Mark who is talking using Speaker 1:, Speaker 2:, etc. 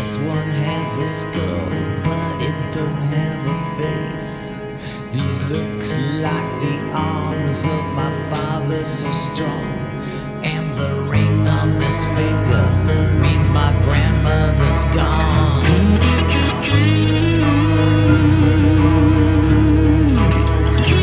Speaker 1: This one has a skull, but it don't have a face. These look like the arms of my father, so strong. And the ring on this finger means my grandmother's gone.